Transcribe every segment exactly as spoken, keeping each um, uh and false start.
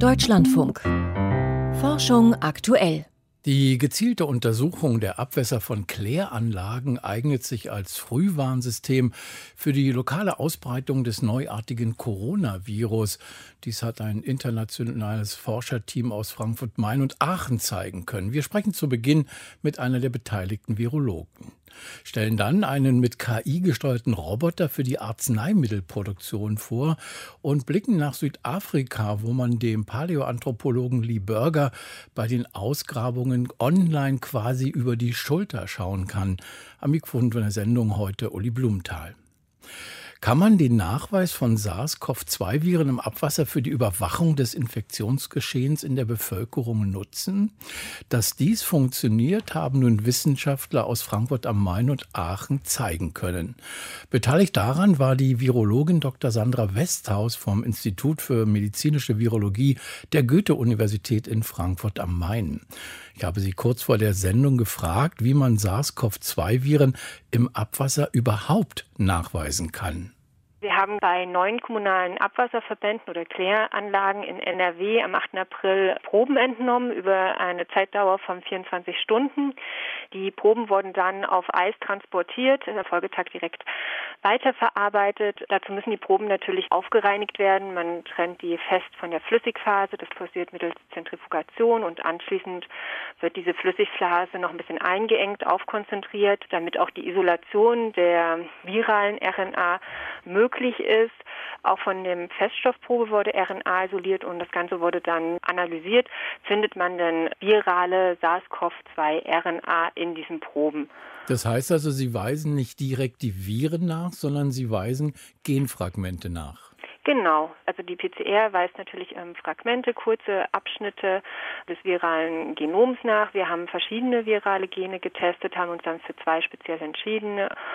Deutschlandfunk. Forschung aktuell. Die gezielte Untersuchung der Abwässer von Kläranlagen eignet sich als Frühwarnsystem für die lokale Ausbreitung des neuartigen Coronavirus. Dies hat ein internationales Forscherteam aus Frankfurt, Main und Aachen zeigen können. Wir sprechen zu Beginn mit einer der beteiligten Virologen, stellen dann einen mit K I gesteuerten Roboter für die Arzneimittelproduktion vor und blicken nach Südafrika, wo man dem Paläoanthropologen Lee Burger bei den Ausgrabungen online quasi über die Schulter schauen kann. Am Mikrofon von der Sendung heute Uli Blumenthal. Kann man den Nachweis von SARS-C o V zwei Viren im Abwasser für die Überwachung des Infektionsgeschehens in der Bevölkerung nutzen? Dass dies funktioniert, haben nun Wissenschaftler aus Frankfurt am Main und Aachen zeigen können. Beteiligt daran war die Virologin Doktor Sandra Westhaus vom Institut für medizinische Virologie der Goethe-Universität in Frankfurt am Main. Ich habe sie kurz vor der Sendung gefragt, wie man SARS-C o V zwei Viren im Abwasser überhaupt nachweisen kann. Wir haben bei neun kommunalen Abwasserverbänden oder Kläranlagen in N R W am achten April Proben entnommen über eine Zeitdauer von vierundzwanzig Stunden. Die Proben wurden dann auf Eis transportiert, am Folgetag direkt weiterverarbeitet. Dazu müssen die Proben natürlich aufgereinigt werden. Man trennt die fest von der Flüssigphase. Das passiert mittels Zentrifugation und anschließend wird diese Flüssigphase noch ein bisschen eingeengt, aufkonzentriert, damit auch die Isolation der viralen R N A möglich ist. Auch von dem Feststoffprobe wurde R N A isoliert und das Ganze wurde dann analysiert. Findet man denn virale SARS-C o V zwei R N A in diesen Proben? Das heißt also, Sie weisen nicht direkt die Viren nach, sondern Sie weisen Genfragmente nach. Genau, also die P C R weist natürlich ähm, Fragmente, kurze Abschnitte des viralen Genoms nach. Wir haben verschiedene virale Gene getestet, haben uns dann für zwei speziell entschieden.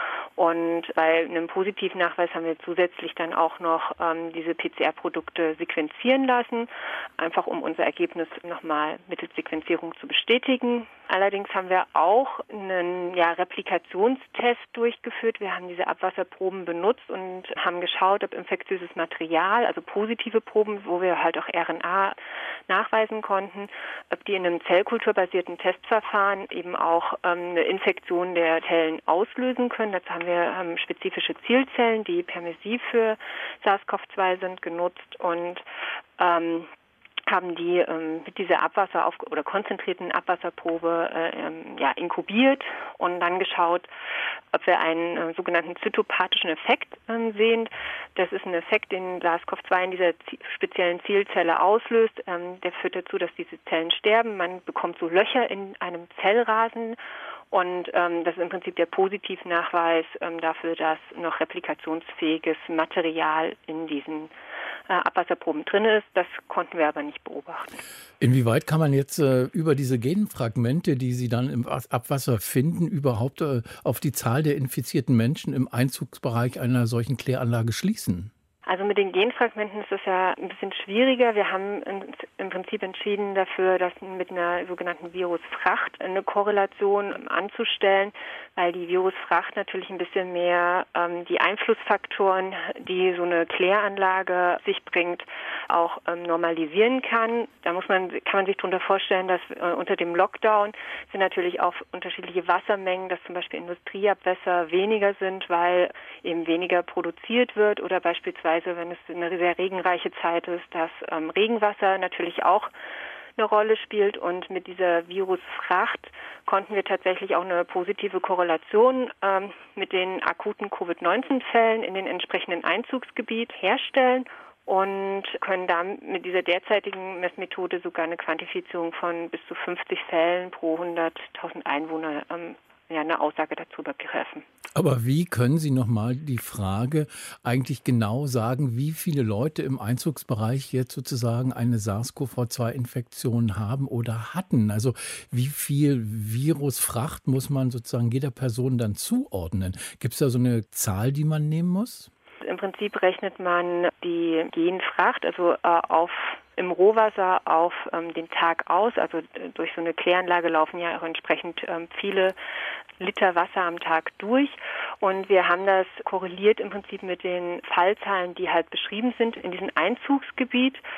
Und bei einem positiven Nachweis haben wir zusätzlich dann auch noch ähm, diese P C R-Produkte sequenzieren lassen, einfach um unser Ergebnis nochmal mittels Sequenzierung zu bestätigen. Allerdings haben wir auch einen ja, Replikationstest durchgeführt. Wir haben diese Abwasserproben benutzt und haben geschaut, ob infektiöses Material, also positive Proben, wo wir halt auch R N A nachweisen konnten, ob die in einem zellkulturbasierten Testverfahren eben auch ähm, eine Infektion der Zellen auslösen können. Dazu haben wir ähm, spezifische Zielzellen, die permissiv für SARS-C o V zwei sind, genutzt und ähm, haben die ähm, mit dieser Abwasser- auf, oder konzentrierten Abwasserprobe äh, ähm, ja, inkubiert und dann geschaut, ob wir einen äh, sogenannten zytopathischen Effekt ähm, sehen. Das ist ein Effekt, den SARS-C o V zwei in dieser z- speziellen Zielzelle auslöst. Ähm, der führt dazu, dass diese Zellen sterben. Man bekommt so Löcher in einem Zellrasen. Und ähm, das ist im Prinzip der Positivnachweis ähm, dafür, dass noch replikationsfähiges Material in diesen äh, Abwasserproben drin ist. Das konnten wir aber nicht beobachten. Inwieweit kann man jetzt äh, über diese Genfragmente, die Sie dann im Abwasser finden, überhaupt äh, auf die Zahl der infizierten Menschen im Einzugsbereich einer solchen Kläranlage schließen? Also mit den Genfragmenten ist das ja ein bisschen schwieriger. Wir haben im Prinzip entschieden dafür, das mit einer sogenannten Virusfracht eine Korrelation anzustellen, weil die Virusfracht natürlich ein bisschen mehr ähm, die Einflussfaktoren, die so eine Kläranlage sich bringt, auch ähm, normalisieren kann. Da muss man, kann man sich darunter vorstellen, dass äh, unter dem Lockdown sind natürlich auch unterschiedliche Wassermengen, dass zum Beispiel Industrieabwässer weniger sind, weil eben weniger produziert wird oder beispielsweise wenn es eine sehr regenreiche Zeit ist, dass ähm, Regenwasser natürlich auch eine Rolle spielt. Und mit dieser Virusfracht konnten wir tatsächlich auch eine positive Korrelation ähm, mit den akuten Covid neunzehn Fällen in den entsprechenden Einzugsgebiet herstellen und können dann mit dieser derzeitigen Messmethode sogar eine Quantifizierung von bis zu fünfzig Fällen pro hunderttausend Einwohner ähm, ja, eine Aussage dazu begreifen. Aber wie können Sie nochmal die Frage eigentlich genau sagen, wie viele Leute im Einzugsbereich jetzt sozusagen eine SARS-C o V zwei Infektion haben oder hatten? Also wie viel Virusfracht muss man sozusagen jeder Person dann zuordnen? Gibt es da so eine Zahl, die man nehmen muss? Im Prinzip rechnet man die Genfracht, also äh, auf im Rohwasser auf ähm, den Tag aus. Also äh, durch so eine Kläranlage laufen ja auch entsprechend ähm, viele Liter Wasser am Tag durch. Und wir haben das korreliert im Prinzip mit den Fallzahlen, die halt beschrieben sind in diesem Einzugsgebiet.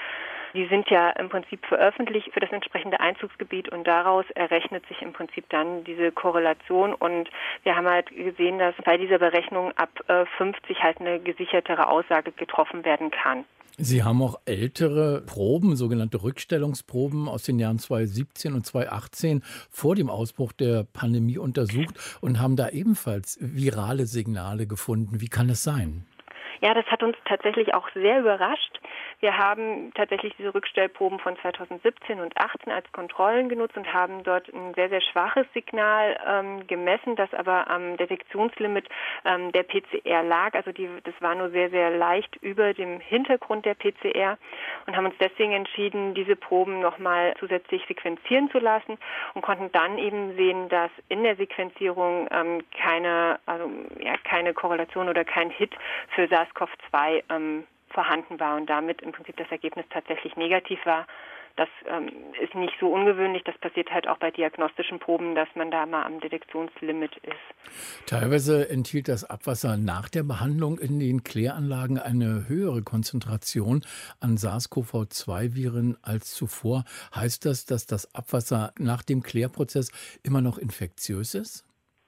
Die sind ja im Prinzip veröffentlicht für das entsprechende Einzugsgebiet und daraus errechnet sich im Prinzip dann diese Korrelation. Und wir haben halt gesehen, dass bei dieser Berechnung ab fünfzig halt eine gesichertere Aussage getroffen werden kann. Sie haben auch ältere Proben, sogenannte Rückstellungsproben aus den Jahren zweitausendsiebzehn und zweitausendachtzehn vor dem Ausbruch der Pandemie untersucht und haben da ebenfalls virale Signale gefunden. Wie kann es sein? Ja, das hat uns tatsächlich auch sehr überrascht. Wir haben tatsächlich diese Rückstellproben von zweitausendsiebzehn und achtzehn als Kontrollen genutzt und haben dort ein sehr, sehr schwaches Signal ähm, gemessen, das aber am Detektionslimit ähm, der P C R lag. Also die, das war nur sehr, sehr leicht über dem Hintergrund der P C R und haben uns deswegen entschieden, diese Proben nochmal zusätzlich sequenzieren zu lassen und konnten dann eben sehen, dass in der Sequenzierung ähm, keine, also, ja, keine Korrelation oder kein Hit für SARS-C o V zwei ähm, vorhanden war und damit im Prinzip das Ergebnis tatsächlich negativ war. Das ähm, ist nicht so ungewöhnlich. Das passiert halt auch bei diagnostischen Proben, dass man da mal am Detektionslimit ist. Teilweise enthielt das Abwasser nach der Behandlung in den Kläranlagen eine höhere Konzentration an SARS-C o V zwei Viren als zuvor. Heißt das, dass das Abwasser nach dem Klärprozess immer noch infektiös ist?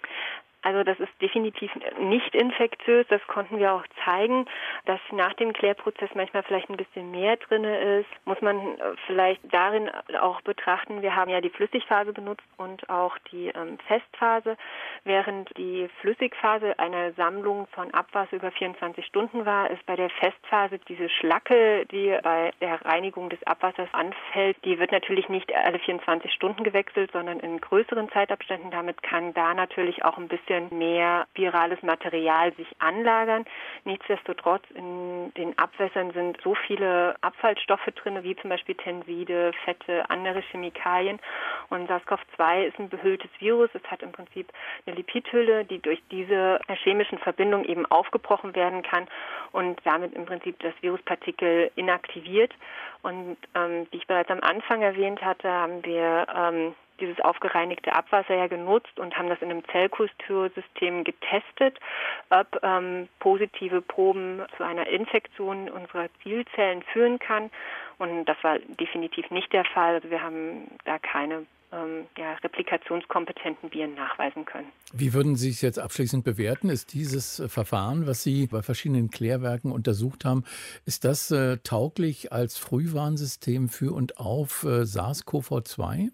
Also das ist definitiv nicht infektiös, das konnten wir auch zeigen, dass nach dem Klärprozess manchmal vielleicht ein bisschen mehr drin ist. Muss man vielleicht darin auch betrachten, wir haben ja die Flüssigphase benutzt und auch die ähm, Festphase, während die Flüssigphase eine Sammlung von Abwasser über vierundzwanzig Stunden war, ist bei der Festphase diese Schlacke, die bei der Reinigung des Abwassers anfällt, die wird natürlich nicht alle vierundzwanzig Stunden gewechselt, sondern in größeren Zeitabständen. Damit kann da natürlich auch ein bisschen mehr virales Material sich anlagern. Nichtsdestotrotz in den Abwässern sind so viele Abfallstoffe drin, wie zum Beispiel Tenside, Fette, andere Chemikalien. Und SARS-C o V zwei ist ein behülltes Virus. Es hat im Prinzip eine Lipidhülle, die durch diese chemischen Verbindungen eben aufgebrochen werden kann und damit im Prinzip das Viruspartikel inaktiviert. Und ähm, wie ich bereits am Anfang erwähnt hatte, haben wir ähm, dieses aufgereinigte Abwasser ja genutzt und haben das in einem Zellkultursystem getestet, ob ähm, positive Proben zu einer Infektion unserer Zielzellen führen kann. Und das war definitiv nicht der Fall. Also wir haben da keine ähm, ja, replikationskompetenten Viren nachweisen können. Wie würden Sie es jetzt abschließend bewerten? Ist dieses Verfahren, was Sie bei verschiedenen Klärwerken untersucht haben, ist das äh, tauglich als Frühwarnsystem für und auf äh, SARS-C o V zwei?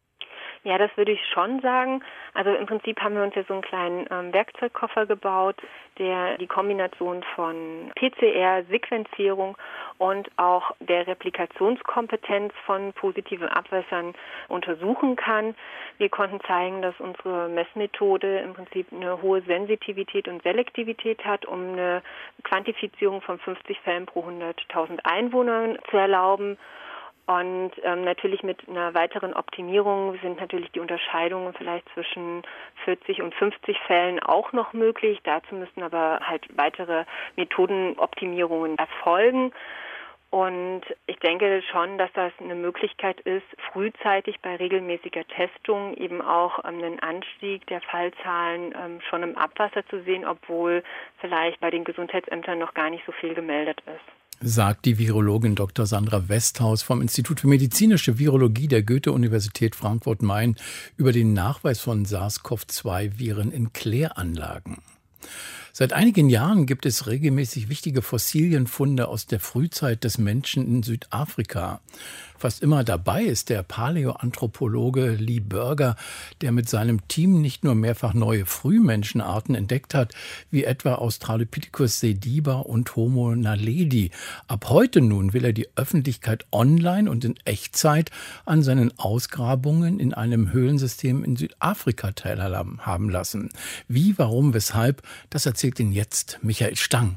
Ja, das würde ich schon sagen. Also im Prinzip haben wir uns ja so einen kleinen ähm, Werkzeugkoffer gebaut, der die Kombination von P C R, Sequenzierung und auch der Replikationskompetenz von positiven Abwässern untersuchen kann. Wir konnten zeigen, dass unsere Messmethode im Prinzip eine hohe Sensitivität und Selektivität hat, um eine Quantifizierung von fünfzig Fällen pro hunderttausend Einwohnern zu erlauben. Und ähm, natürlich mit einer weiteren Optimierung sind natürlich die Unterscheidungen vielleicht zwischen vierzig und fünfzig Fällen auch noch möglich. Dazu müssten aber halt weitere Methodenoptimierungen erfolgen. Und ich denke schon, dass das eine Möglichkeit ist, frühzeitig bei regelmäßiger Testung eben auch einen Anstieg der Fallzahlen ähm, schon im Abwasser zu sehen, obwohl vielleicht bei den Gesundheitsämtern noch gar nicht so viel gemeldet ist. Sagt die Virologin Doktor Sandra Westhaus vom Institut für medizinische Virologie der Goethe-Universität Frankfurt-Main über den Nachweis von SARS-C o V zwei Viren in Kläranlagen. Seit einigen Jahren gibt es regelmäßig wichtige Fossilienfunde aus der Frühzeit des Menschen in Südafrika. Fast immer dabei ist der Paläoanthropologe Lee Burger, der mit seinem Team nicht nur mehrfach neue Frühmenschenarten entdeckt hat, wie etwa Australopithecus sediba und Homo naledi. Ab heute nun will er die Öffentlichkeit online und in Echtzeit an seinen Ausgrabungen in einem Höhlensystem in Südafrika teilhaben lassen. Wie, warum, weshalb, das erzählt Ihnen jetzt Michael Stang.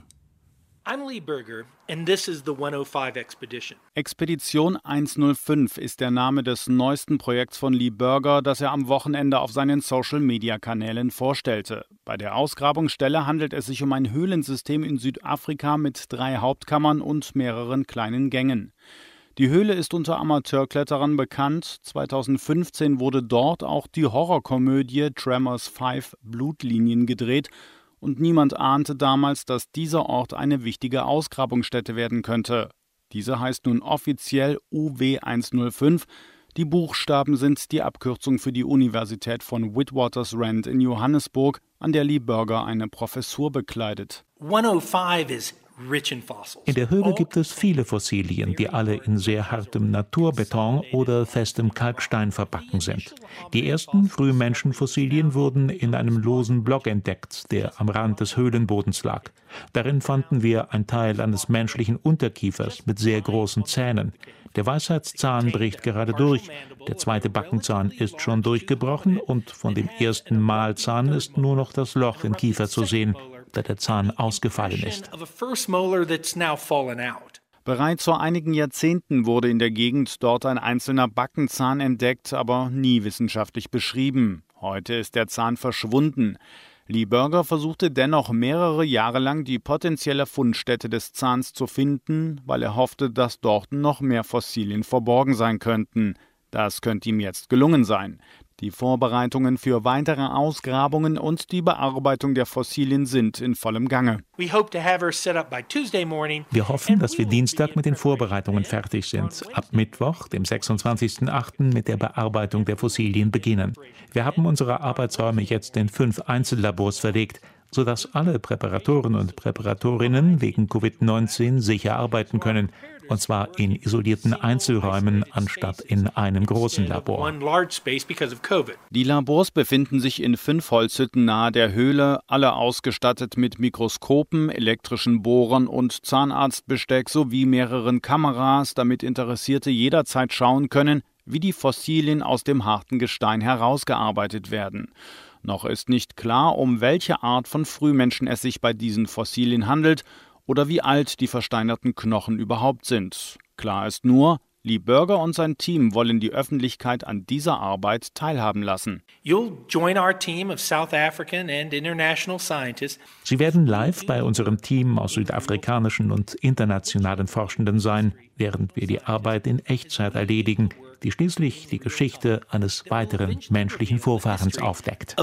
I'm Lee Burger and this is the hundertfünf Expedition. Expedition hundertfünf ist der Name des neuesten Projekts von Lee Burger, das er am Wochenende auf seinen Social-Media-Kanälen vorstellte. Bei der Ausgrabungsstelle handelt es sich um ein Höhlensystem in Südafrika mit drei Hauptkammern und mehreren kleinen Gängen. Die Höhle ist unter Amateurkletterern bekannt. zweitausendfünfzehn wurde dort auch die Horrorkomödie Tremors fünf Blutlinien gedreht. Und niemand ahnte damals, dass dieser Ort eine wichtige Ausgrabungsstätte werden könnte. Diese heißt nun offiziell U W hundertfünf. Die Buchstaben sind die Abkürzung für die Universität von Witwatersrand in Johannesburg, an der Lee Burger eine Professur bekleidet. hundertfünf is rich in fossils. In der Höhle gibt es viele Fossilien, die alle in sehr hartem Naturbeton oder festem Kalkstein verbacken sind. Die ersten Frühmenschenfossilien wurden in einem losen Block entdeckt, der am Rand des Höhlenbodens lag. Darin fanden wir einen Teil eines menschlichen Unterkiefers mit sehr großen Zähnen. Der Weisheitszahn bricht gerade durch, der zweite Backenzahn ist schon durchgebrochen und von dem ersten Mahlzahn ist nur noch das Loch im Kiefer zu sehen, da der Zahn ausgefallen ist. Bereits vor einigen Jahrzehnten wurde in der Gegend dort ein einzelner Backenzahn entdeckt, aber nie wissenschaftlich beschrieben. Heute ist der Zahn verschwunden. Lee Burger versuchte dennoch mehrere Jahre lang die potenzielle Fundstätte des Zahns zu finden, weil er hoffte, dass dort noch mehr Fossilien verborgen sein könnten. Das könnte ihm jetzt gelungen sein. Die Vorbereitungen für weitere Ausgrabungen und die Bearbeitung der Fossilien sind in vollem Gange. Wir hoffen, dass wir Dienstag mit den Vorbereitungen fertig sind. Ab Mittwoch, dem sechsundzwanzigsten achten mit der Bearbeitung der Fossilien beginnen. Wir haben unsere Arbeitsräume jetzt in fünf Einzellabors verlegt, sodass alle Präparatoren und Präparatorinnen wegen Covid neunzehn sicher arbeiten können, und zwar in isolierten Einzelräumen anstatt in einem großen Labor. Die Labors befinden sich in fünf Holzhütten nahe der Höhle, alle ausgestattet mit Mikroskopen, elektrischen Bohrern und Zahnarztbesteck sowie mehreren Kameras, damit Interessierte jederzeit schauen können, wie die Fossilien aus dem harten Gestein herausgearbeitet werden. Noch ist nicht klar, um welche Art von Frühmenschen es sich bei diesen Fossilien handelt oder wie alt die versteinerten Knochen überhaupt sind. Klar ist nur, Lee Burger und sein Team wollen die Öffentlichkeit an dieser Arbeit teilhaben lassen. Sie werden live bei unserem Team aus südafrikanischen und internationalen Forschenden sein, während wir die Arbeit in Echtzeit erledigen, die schließlich die Geschichte eines weiteren menschlichen Vorfahrens aufdeckt.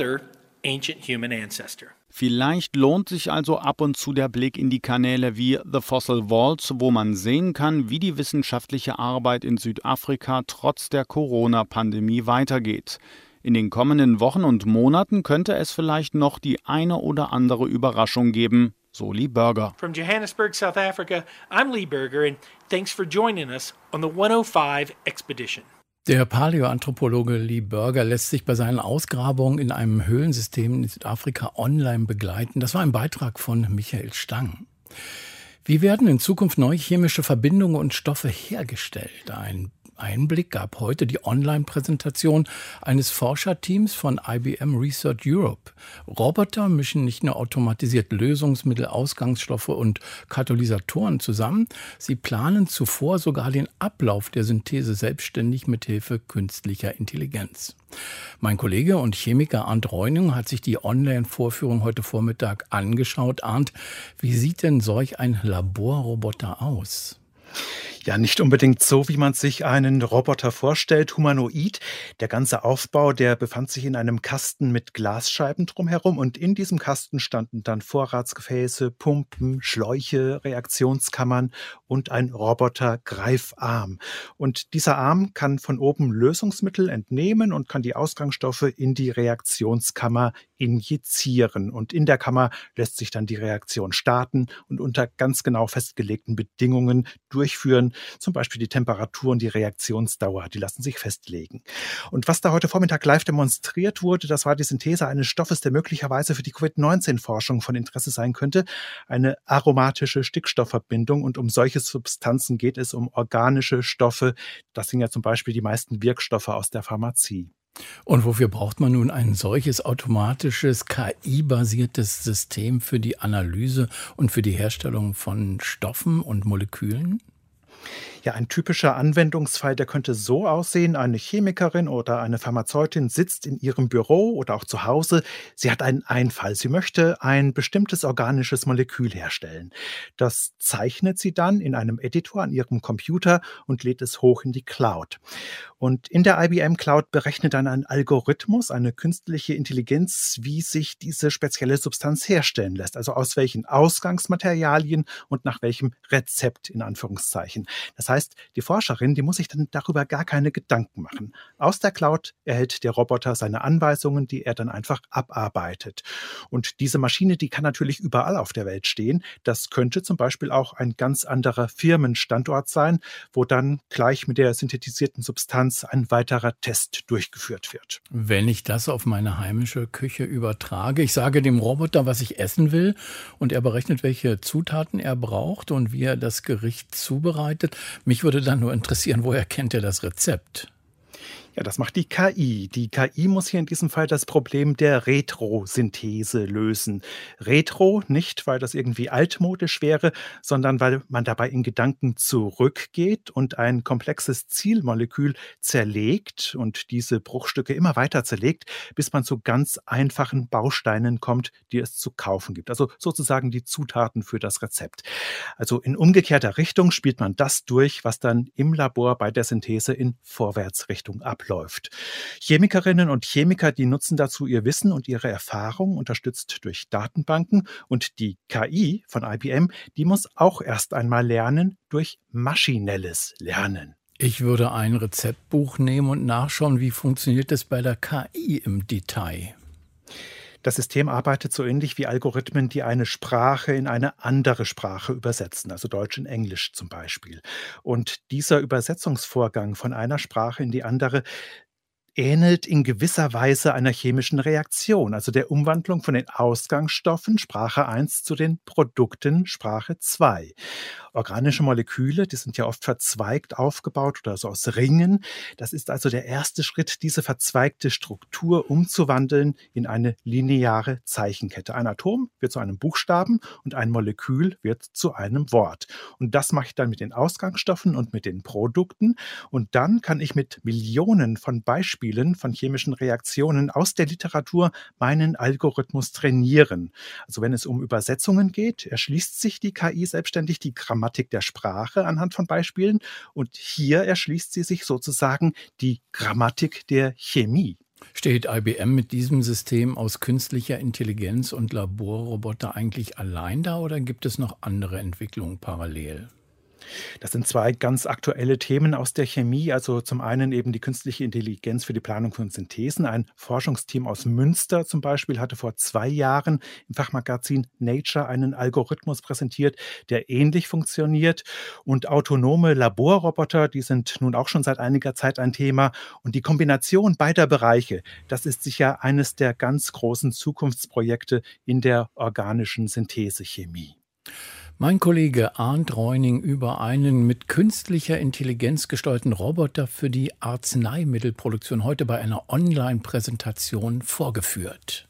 Vielleicht lohnt sich also ab und zu der Blick in die Kanäle wie The Fossil Vaults, wo man sehen kann, wie die wissenschaftliche Arbeit in Südafrika trotz der Corona-Pandemie weitergeht. In den kommenden Wochen und Monaten könnte es vielleicht noch die eine oder andere Überraschung geben, so Lee Burger. From Johannesburg, South Africa, I'm Lee Burger and thanks for joining us on the hundertfünf Expedition. Der Paläoanthropologe Lee Burger lässt sich bei seinen Ausgrabungen in einem Höhlensystem in Südafrika online begleiten. Das war ein Beitrag von Michael Stang. Wie werden in Zukunft neue chemische Verbindungen und Stoffe hergestellt? Ein Einblick gab heute die Online-Präsentation eines Forscherteams von I B M Research Europe. Roboter mischen nicht nur automatisiert Lösungsmittel, Ausgangsstoffe und Katalysatoren zusammen, sie planen zuvor sogar den Ablauf der Synthese selbstständig mithilfe künstlicher Intelligenz. Mein Kollege und Chemiker Arndt Reuning hat sich die Online-Vorführung heute Vormittag angeschaut. Arndt, wie sieht denn solch ein Laborroboter aus? Ja, nicht unbedingt so, wie man sich einen Roboter vorstellt, humanoid. Der ganze Aufbau, der befand sich in einem Kasten mit Glasscheiben drumherum und in diesem Kasten standen dann Vorratsgefäße, Pumpen, Schläuche, Reaktionskammern und ein Roboter-Greifarm. Und dieser Arm kann von oben Lösungsmittel entnehmen und kann die Ausgangsstoffe in die Reaktionskammer injizieren. Und in der Kammer lässt sich dann die Reaktion starten und unter ganz genau festgelegten Bedingungen durchführen. Zum Beispiel die Temperatur und die Reaktionsdauer, die lassen sich festlegen. Und was da heute Vormittag live demonstriert wurde, das war die Synthese eines Stoffes, der möglicherweise für die Covid neunzehn Forschung von Interesse sein könnte. Eine aromatische Stickstoffverbindung. Und um solche Substanzen geht es, um organische Stoffe. Das sind ja zum Beispiel die meisten Wirkstoffe aus der Pharmazie. Und wofür braucht man nun ein solches automatisches, K I-basiertes System für die Analyse und für die Herstellung von Stoffen und Molekülen? Ja, ein typischer Anwendungsfall, der könnte so aussehen: Eine Chemikerin oder eine Pharmazeutin sitzt in ihrem Büro oder auch zu Hause. Sie hat einen Einfall. Sie möchte ein bestimmtes organisches Molekül herstellen. Das zeichnet sie dann in einem Editor an ihrem Computer und lädt es hoch in die Cloud. Und in der I B M Cloud berechnet dann ein Algorithmus, eine künstliche Intelligenz, wie sich diese spezielle Substanz herstellen lässt. Also aus welchen Ausgangsmaterialien und nach welchem Rezept in Anführungszeichen. Das heißt, die Forscherin, die muss sich dann darüber gar keine Gedanken machen. Aus der Cloud erhält der Roboter seine Anweisungen, die er dann einfach abarbeitet. Und diese Maschine, die kann natürlich überall auf der Welt stehen. Das könnte zum Beispiel auch ein ganz anderer Firmenstandort sein, wo dann gleich mit der synthetisierten Substanz ein weiterer Test durchgeführt wird. Wenn ich das auf meine heimische Küche übertrage, ich sage dem Roboter, was ich essen will, und er berechnet, welche Zutaten er braucht und wie er das Gericht zubereitet. Mich würde dann nur interessieren, woher kennt er das Rezept? Ja, das macht die K I. Die K I muss hier in diesem Fall das Problem der Retrosynthese lösen. Retro nicht, weil das irgendwie altmodisch wäre, sondern weil man dabei in Gedanken zurückgeht und ein komplexes Zielmolekül zerlegt und diese Bruchstücke immer weiter zerlegt, bis man zu ganz einfachen Bausteinen kommt, die es zu kaufen gibt. Also sozusagen die Zutaten für das Rezept. Also in umgekehrter Richtung spielt man das durch, was dann im Labor bei der Synthese in Vorwärtsrichtung abläuft. Läuft. Chemikerinnen und Chemiker, die nutzen dazu ihr Wissen und ihre Erfahrung, unterstützt durch Datenbanken. Und die K I von I B M, die muss auch erst einmal lernen durch maschinelles Lernen. Ich würde ein Rezeptbuch nehmen und nachschauen, wie funktioniert das bei der K I im Detail. Das System arbeitet so ähnlich wie Algorithmen, die eine Sprache in eine andere Sprache übersetzen, also Deutsch in Englisch zum Beispiel. Und dieser Übersetzungsvorgang von einer Sprache in die andere ähnelt in gewisser Weise einer chemischen Reaktion, also der Umwandlung von den Ausgangsstoffen Sprache eins zu den Produkten Sprache zwei. Organische Moleküle, die sind ja oft verzweigt aufgebaut oder so aus Ringen. Das ist also der erste Schritt, diese verzweigte Struktur umzuwandeln in eine lineare Zeichenkette. Ein Atom wird zu einem Buchstaben und ein Molekül wird zu einem Wort. Und das mache ich dann mit den Ausgangsstoffen und mit den Produkten. Und dann kann ich mit Millionen von Beispielen von chemischen Reaktionen aus der Literatur meinen Algorithmus trainieren. Also wenn es um Übersetzungen geht, erschließt sich die K I selbstständig die Grammatik der Sprache anhand von Beispielen und hier erschließt sie sich sozusagen die Grammatik der Chemie. Steht I B M mit diesem System aus künstlicher Intelligenz und Laborroboter eigentlich allein da oder gibt es noch andere Entwicklungen parallel? Das sind zwei ganz aktuelle Themen aus der Chemie. Also zum einen eben die künstliche Intelligenz für die Planung von Synthesen. Ein Forschungsteam aus Münster zum Beispiel hatte vor zwei Jahren im Fachmagazin Nature einen Algorithmus präsentiert, der ähnlich funktioniert. Und autonome Laborroboter, die sind nun auch schon seit einiger Zeit ein Thema. Und die Kombination beider Bereiche, das ist sicher eines der ganz großen Zukunftsprojekte in der organischen Synthesechemie. Mein Kollege Arndt Reuning über einen mit künstlicher Intelligenz gesteuerten Roboter für die Arzneimittelproduktion heute bei einer Online-Präsentation vorgeführt.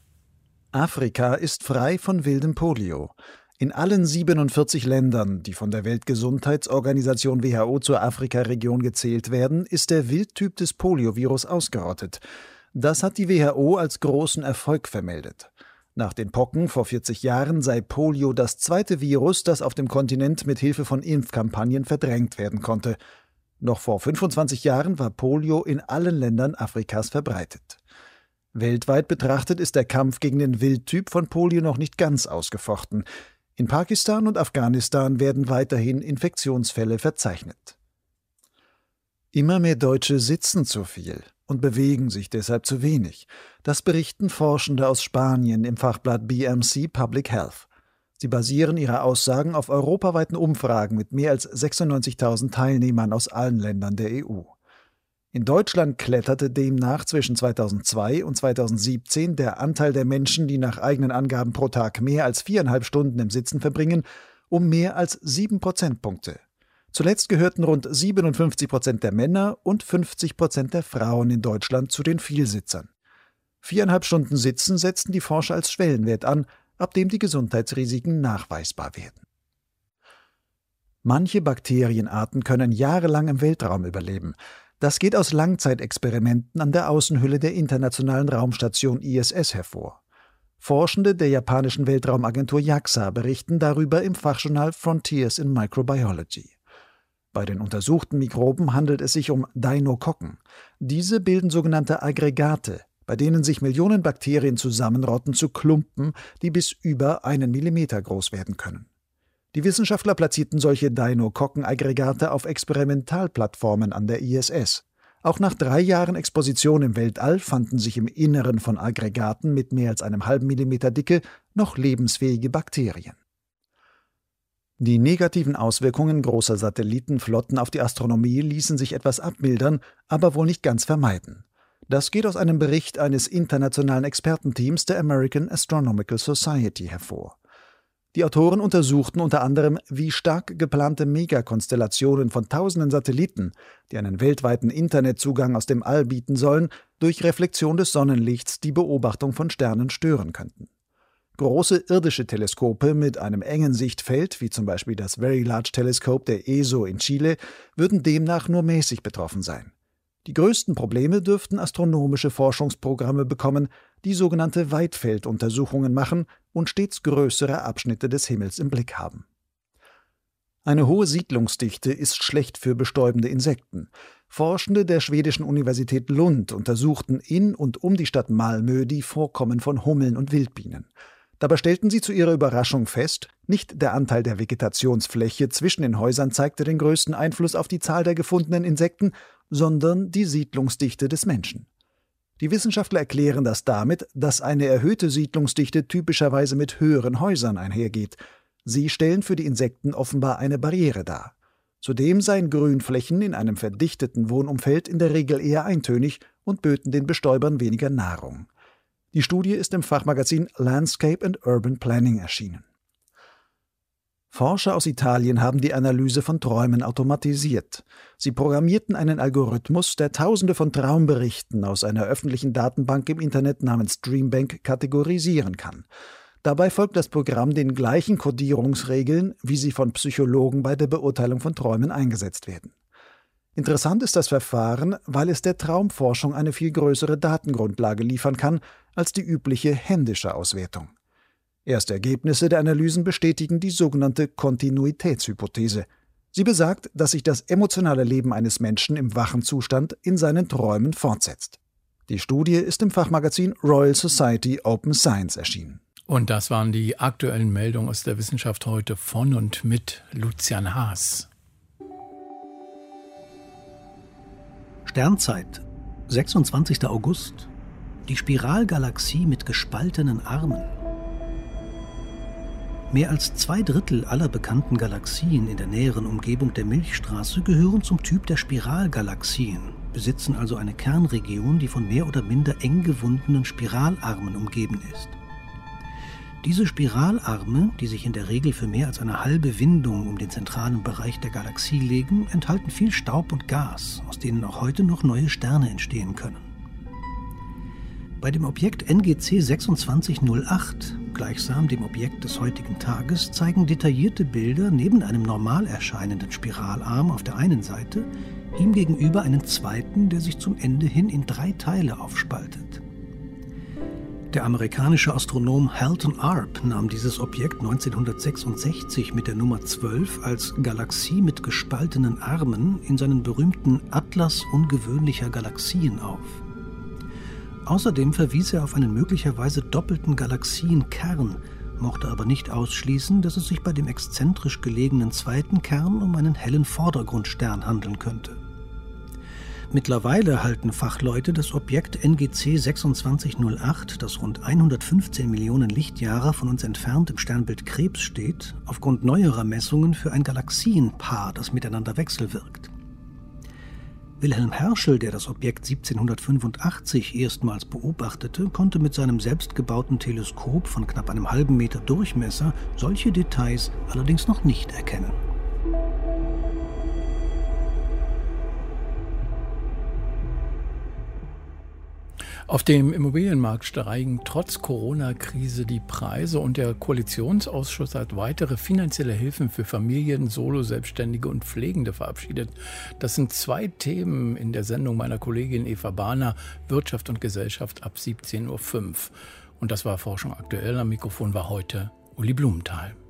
Afrika ist frei von wildem Polio. In allen siebenundvierzig Ländern, die von der Weltgesundheitsorganisation W H O zur Afrika-Region gezählt werden, ist der Wildtyp des Poliovirus ausgerottet. Das hat die W H O als großen Erfolg vermeldet. Nach den Pocken vor vierzig Jahren sei Polio das zweite Virus, das auf dem Kontinent mit Hilfe von Impfkampagnen verdrängt werden konnte. Noch vor fünfundzwanzig Jahren war Polio in allen Ländern Afrikas verbreitet. Weltweit betrachtet ist der Kampf gegen den Wildtyp von Polio noch nicht ganz ausgefochten. In Pakistan und Afghanistan werden weiterhin Infektionsfälle verzeichnet. Immer mehr Deutsche sitzen zu viel und bewegen sich deshalb zu wenig. Das berichten Forschende aus Spanien im Fachblatt B M C Public Health. Sie basieren ihre Aussagen auf europaweiten Umfragen mit mehr als sechsundneunzigtausend Teilnehmern aus allen Ländern der E U. In Deutschland kletterte demnach zwischen zweitausendzwei und zweitausendsiebzehn der Anteil der Menschen, die nach eigenen Angaben pro Tag mehr als viereinhalb Stunden im Sitzen verbringen, um mehr als sieben Prozentpunkte. Zuletzt gehörten rund siebenundfünfzig Prozent der Männer und fünfzig Prozent der Frauen in Deutschland zu den Vielsitzern. Viereinhalb Stunden Sitzen setzten die Forscher als Schwellenwert an, ab dem die Gesundheitsrisiken nachweisbar werden. Manche Bakterienarten können jahrelang im Weltraum überleben. Das geht aus Langzeitexperimenten an der Außenhülle der Internationalen Raumstation I S S hervor. Forschende der japanischen Weltraumagentur JAXA berichten darüber im Fachjournal Frontiers in Microbiology. Bei den untersuchten Mikroben handelt es sich um Deinokokken. Diese bilden sogenannte Aggregate, bei denen sich Millionen Bakterien zusammenrotten zu Klumpen, die bis über einen Millimeter groß werden können. Die Wissenschaftler platzierten solche Deinokokken-Aggregate auf Experimentalplattformen an der I S S. Auch nach drei Jahren Exposition im Weltall fanden sich im Inneren von Aggregaten mit mehr als einem halben Millimeter Dicke noch lebensfähige Bakterien. Die negativen Auswirkungen großer Satellitenflotten auf die Astronomie ließen sich etwas abmildern, aber wohl nicht ganz vermeiden. Das geht aus einem Bericht eines internationalen Expertenteams der American Astronomical Society hervor. Die Autoren untersuchten unter anderem, wie stark geplante Megakonstellationen von tausenden Satelliten, die einen weltweiten Internetzugang aus dem All bieten sollen, durch Reflexion des Sonnenlichts die Beobachtung von Sternen stören könnten. Große irdische Teleskope mit einem engen Sichtfeld, wie zum Beispiel das Very Large Telescope der E S O in Chile, würden demnach nur mäßig betroffen sein. Die größten Probleme dürften astronomische Forschungsprogramme bekommen, die sogenannte Weitfelduntersuchungen machen und stets größere Abschnitte des Himmels im Blick haben. Eine hohe Siedlungsdichte ist schlecht für bestäubende Insekten. Forschende der schwedischen Universität Lund untersuchten in und um die Stadt Malmö die Vorkommen von Hummeln und Wildbienen. Dabei stellten sie zu ihrer Überraschung fest, nicht der Anteil der Vegetationsfläche zwischen den Häusern zeigte den größten Einfluss auf die Zahl der gefundenen Insekten, sondern die Siedlungsdichte des Menschen. Die Wissenschaftler erklären das damit, dass eine erhöhte Siedlungsdichte typischerweise mit höheren Häusern einhergeht. Sie stellen für die Insekten offenbar eine Barriere dar. Zudem seien Grünflächen in einem verdichteten Wohnumfeld in der Regel eher eintönig und böten den Bestäubern weniger Nahrung. Die Studie ist im Fachmagazin Landscape and Urban Planning erschienen. Forscher aus Italien haben die Analyse von Träumen automatisiert. Sie programmierten einen Algorithmus, der Tausende von Traumberichten aus einer öffentlichen Datenbank im Internet namens Dreambank kategorisieren kann. Dabei folgt das Programm den gleichen Kodierungsregeln, wie sie von Psychologen bei der Beurteilung von Träumen eingesetzt werden. Interessant ist das Verfahren, weil es der Traumforschung eine viel größere Datengrundlage liefern kann als die übliche händische Auswertung. Erste Ergebnisse der Analysen bestätigen die sogenannte Kontinuitätshypothese. Sie besagt, dass sich das emotionale Leben eines Menschen im wachen Zustand in seinen Träumen fortsetzt. Die Studie ist im Fachmagazin Royal Society Open Science erschienen. Und das waren die aktuellen Meldungen aus der Wissenschaft heute von und mit Lucian Haas. Sternzeit, sechsundzwanzigster August. Die Spiralgalaxie mit gespaltenen Armen. Mehr als zwei Drittel aller bekannten Galaxien in der näheren Umgebung der Milchstraße gehören zum Typ der Spiralgalaxien, besitzen also eine Kernregion, die von mehr oder minder eng gewundenen Spiralarmen umgeben ist. Diese Spiralarme, die sich in der Regel für mehr als eine halbe Windung um den zentralen Bereich der Galaxie legen, enthalten viel Staub und Gas, aus denen auch heute noch neue Sterne entstehen können. Bei dem Objekt N G C sechsundzwanzig null acht, gleichsam dem Objekt des heutigen Tages, zeigen detaillierte Bilder neben einem normal erscheinenden Spiralarm auf der einen Seite ihm gegenüber einen zweiten, der sich zum Ende hin in drei Teile aufspaltet. Der amerikanische Astronom Halton Arp nahm dieses Objekt neunzehnhundertsechsundsechzig mit der Nummer zwölf als Galaxie mit gespaltenen Armen in seinen berühmten Atlas ungewöhnlicher Galaxien auf. Außerdem verwies er auf einen möglicherweise doppelten Galaxienkern, mochte aber nicht ausschließen, dass es sich bei dem exzentrisch gelegenen zweiten Kern um einen hellen Vordergrundstern handeln könnte. Mittlerweile halten Fachleute das Objekt N G C sechsundzwanzig null acht, das rund hundertfünfzehn Millionen Lichtjahre von uns entfernt im Sternbild Krebs steht, aufgrund neuerer Messungen für ein Galaxienpaar, das miteinander wechselwirkt. Wilhelm Herschel, der das Objekt siebzehnhundertfünfundachtzig erstmals beobachtete, konnte mit seinem selbstgebauten Teleskop von knapp einem halben Meter Durchmesser solche Details allerdings noch nicht erkennen. Auf dem Immobilienmarkt steigen trotz Corona-Krise die Preise und der Koalitionsausschuss hat weitere finanzielle Hilfen für Familien, Solo-Selbstständige und Pflegende verabschiedet. Das sind zwei Themen in der Sendung meiner Kollegin Eva Bahner, Wirtschaft und Gesellschaft ab siebzehn Uhr fünf. Und das war Forschung aktuell. Am Mikrofon war heute Uli Blumenthal.